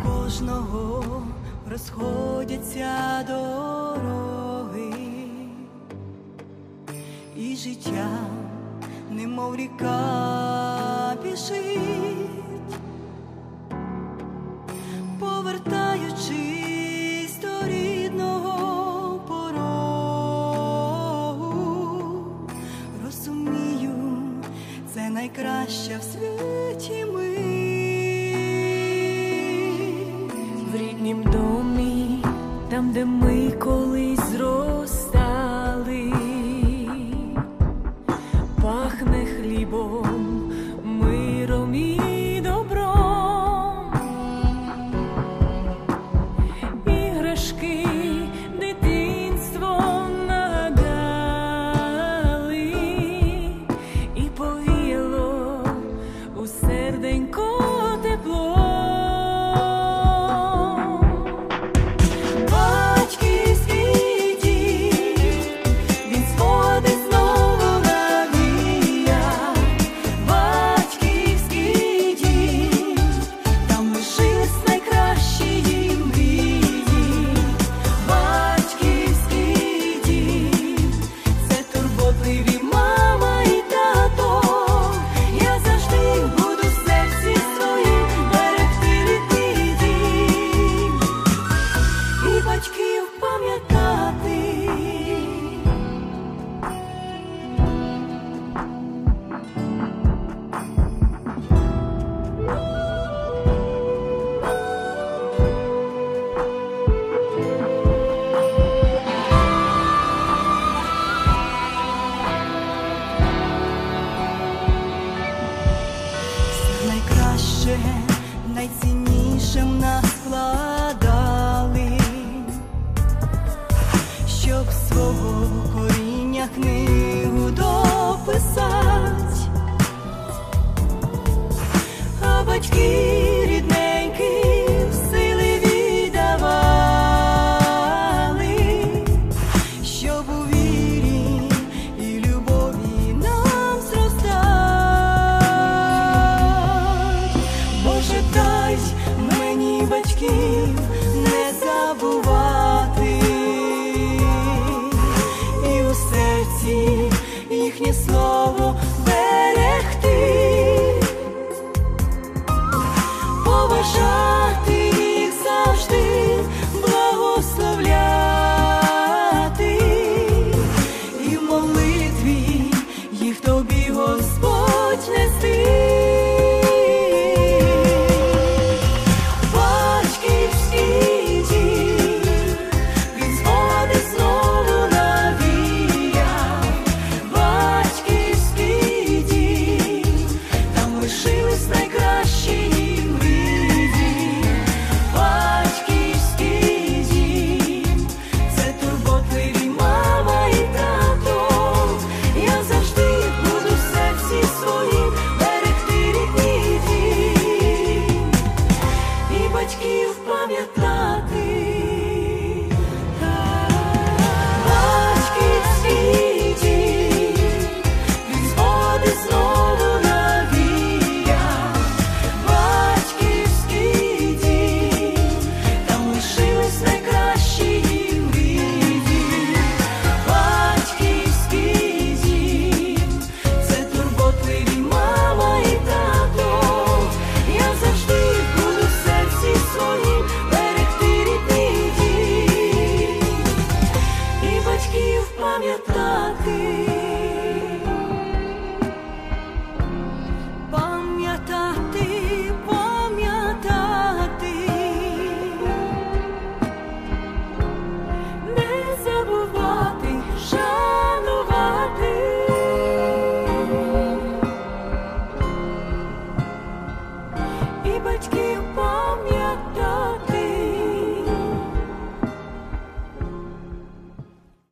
кожного розходяться дороги, і життя, немов ріка, біжить, повертаючись до рідного порогу. Розумію, це найкраща в світі мить. В ріднім домі, там, де ми колись зростали, пахне хлібом, миром і добром. Іграшки дитинство нагадали, і повіяло у серденько тепло. Найціннішим нас складали, щоб свого коріння книгу дописать. А батьки рідненькі сили віддавали, щоб у вірі і любові нам зростать. Боже, дай мені батьків не забувати, і у серці їхнє слово берегти, поважати їх завжди, благословляти, і в молитві їх тобі, Господь, нести. Батьків пам'ятати.